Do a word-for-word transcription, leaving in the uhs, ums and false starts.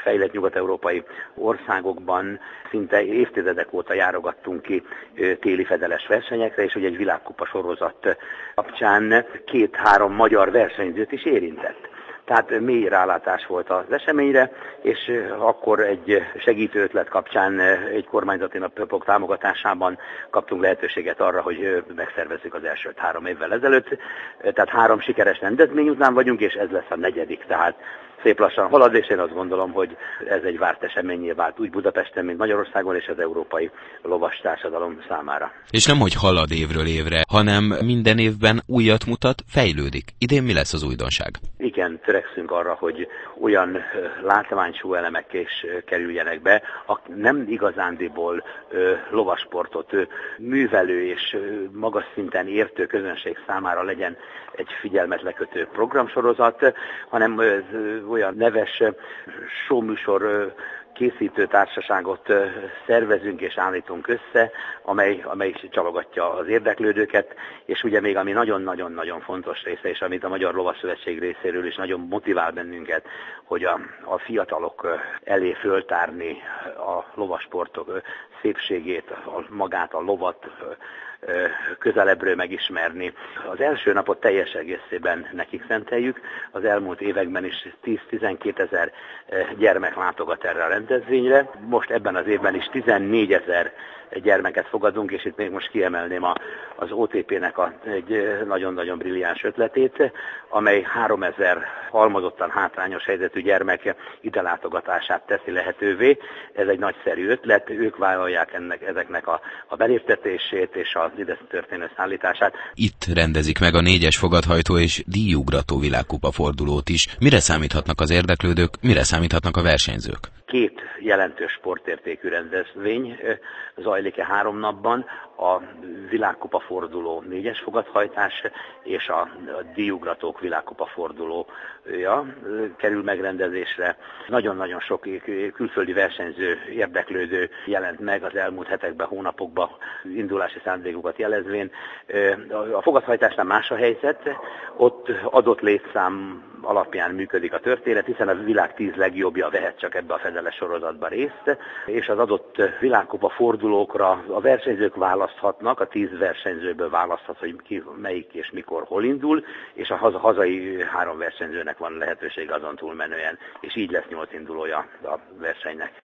fejlett nyugat-európai országokban szinte évtizedek óta járogattunk ki téli fedeles versenyekre, és ugye egy világkupa sorozat kapcsán két-három magyar versenyzőt is érintett. Tehát mély rálátás volt az eseményre, és akkor egy segítő ötlet kapcsán egy kormányzati napok támogatásában kaptunk lehetőséget arra, hogy megszervezzük az elsőt három évvel ezelőtt. Tehát három sikeres rendezvény után vagyunk, és ez lesz a negyedik. Tehát szép lassan halad, és én azt gondolom, hogy ez egy várt eseményé vált úgy Budapesten, mint Magyarországon, és az európai lovas társadalom számára. És nem, hogy halad évről évre, hanem minden évben újat mutat, fejlődik. Idén mi lesz az újdonság? Igen, törekszünk arra, hogy olyan látványshow elemek is kerüljenek be, nem igazándiból lovasportot művelő és magas szinten értő közönség számára legyen egy figyelmet lekötő programsorozat, hanem olyan neves showműsor készítő társaságot szervezünk és állítunk össze, amely, amely csalogatja az érdeklődőket, és ugye még ami nagyon-nagyon-nagyon fontos része, és amit a Magyar Lovasszövetség részéről is nagyon motivál bennünket, hogy a, a fiatalok elé föltárni a lovasportok szépségét, a, magát, a lovat, közelebbről megismerni. Az első napot teljes egészében nekik szenteljük, az elmúlt években is tíz-tizenkét ezer gyermek látogat erre a rendezvényre. Most ebben az évben is tizennégy ezer gyermeket fogadunk, és itt még most kiemelném a, az o té pé-nek a, egy nagyon-nagyon brilliáns ötletét, amely háromezer halmozottan hátrányos helyzetű gyermek ide látogatását teszi lehetővé. Ez egy nagyszerű ötlet, ők vállalják ennek, ezeknek a, a beléptetését és az ide történő szállítását. Itt rendezik meg a négyes fogadhajtó és díjugrató világkupa fordulót is. Mire számíthatnak az érdeklődők, mire számíthatnak a versenyzők? Két jelentős sportértékű rendezvény zajlik-e három napban, a világkupa forduló négyes fogadhajtás és a díjugratók világkupa fordulója kerül megrendezésre. Nagyon-nagyon sok külföldi versenyző, érdeklődő jelent meg az elmúlt hetekben, hónapokban indulási szándékukat jelezvén. A fogadhajtásnál más a helyzet, ott adott létszám alapján működik a történet, hiszen a világ tíz legjobbja vehet csak ebbe a fedeles sorozatba részt, és az adott világkupa fordulókra a versenyzők választhatnak, a tíz versenyzőből választhat, hogy ki, melyik és mikor hol indul, és a hazai három versenyzőnek van lehetőség azon túlmenően, és így lesz nyolc indulója a versenynek.